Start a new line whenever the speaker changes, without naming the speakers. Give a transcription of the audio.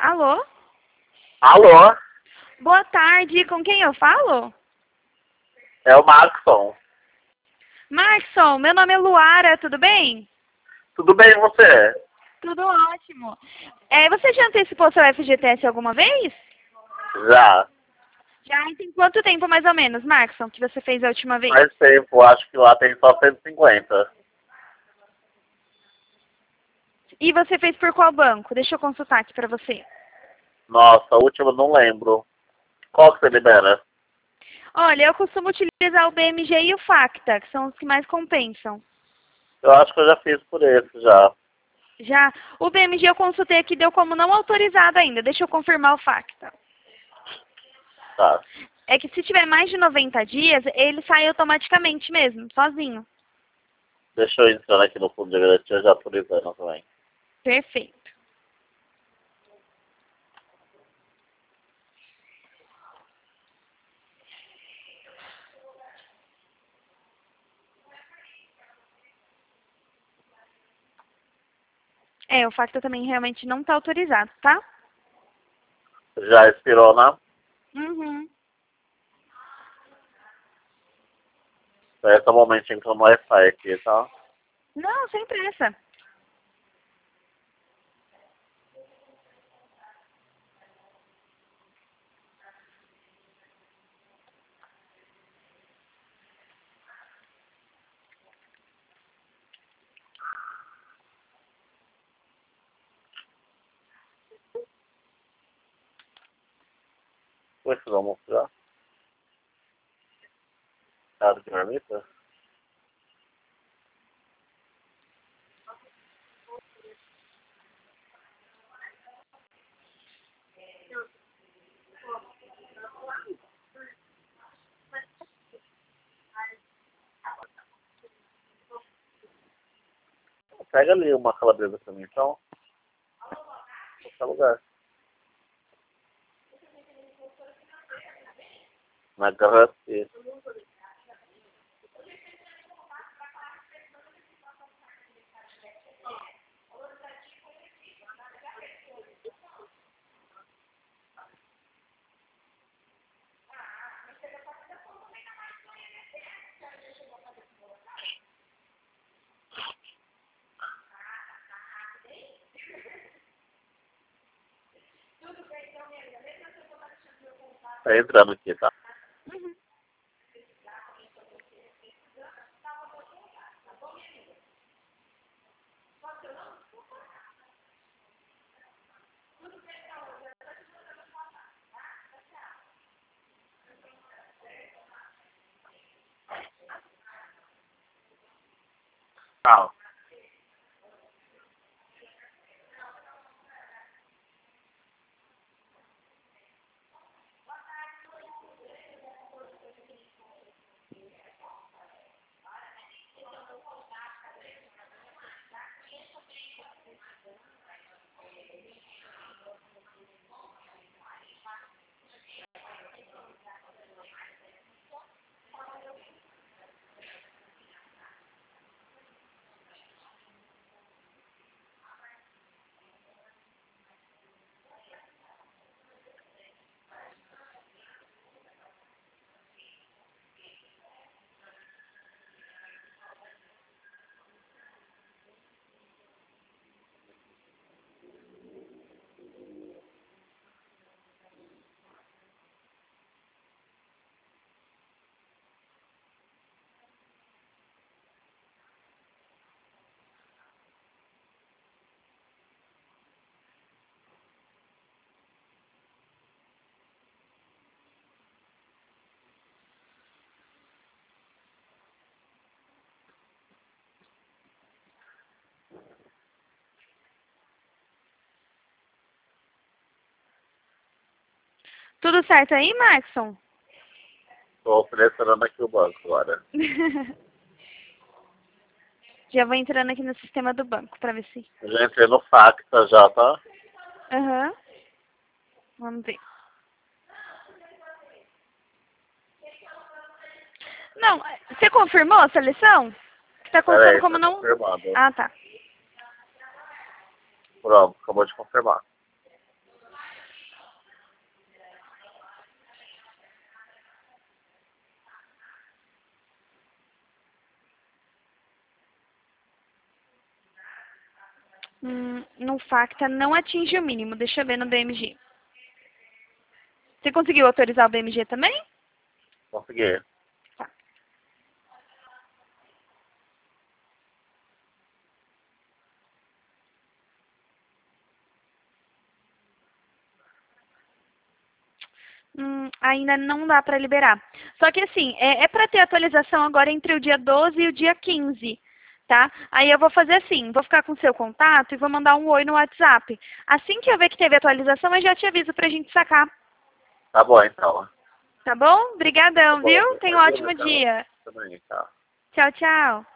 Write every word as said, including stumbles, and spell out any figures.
Alô?
Alô?
Boa tarde, com quem eu falo?
É o Maxon.
Markson, meu nome é Luara, tudo bem?
Tudo bem e você?
Tudo ótimo. É, você já antecipou seu F G T S alguma vez?
Já.
Já, e tem quanto tempo mais ou menos, Markson, que você fez a última vez?
Faz tempo, acho que lá tem só cento e cinquenta.
E você fez por qual banco? Deixa eu consultar aqui pra você.
Nossa, a última eu não lembro. Qual que você libera?
Olha, eu costumo utilizar o B M G e o Facta, que são os que mais compensam.
Eu acho que eu já fiz por esse já.
Já o B M G eu consultei aqui, deu como não autorizado ainda. Deixa eu confirmar o Facta.
Tá.
É que se tiver mais de noventa dias, ele sai automaticamente mesmo, sozinho.
Deixa eu entrar aqui no fundo de garantia já autorizando também.
Perfeito. É, o Facta também realmente não está autorizado, tá?
Já expirou, né?
Uhum.
Espera só um momentinho que eu não Wi-Fi aqui, tá?
Não, sem pressa.
Oi, vocês vão mostrar? Cara de marmita? Pega ali uma calabresa pra mim, então. Qualquer lugar. Na garrafa. Tá entrando aqui, tá?
Uhum.
Tchau.
Tudo certo aí, Markson?
Tô selecionando aqui o banco agora.
Já vou entrando aqui no sistema do banco pra ver se...
Já entrei no Facta já, tá?
Aham. Uhum. Vamos ver. Não, você confirmou a seleção? Que tá
Pera
constando
aí,
como
tá
não...
confirmado.
Ah, tá.
Pronto, acabou de confirmar.
Hum, no Facta não atinge o mínimo. Deixa eu ver no B M G. Você conseguiu autorizar o B M G também?
Consegui.
Tá. Hum, ainda não dá para liberar. Só que assim, é, é para ter atualização agora entre o dia doze e o dia quinze, tá? Aí eu vou fazer assim, vou ficar com o seu contato e vou mandar um oi no WhatsApp. Assim que eu ver que teve atualização, eu já te aviso pra gente sacar.
Tá bom, então.
Tá bom?
Tá
Obrigadão,
bom.
viu? Tenha um
Obrigado,
ótimo
então.
dia.
Também, tá.
Tchau, tchau.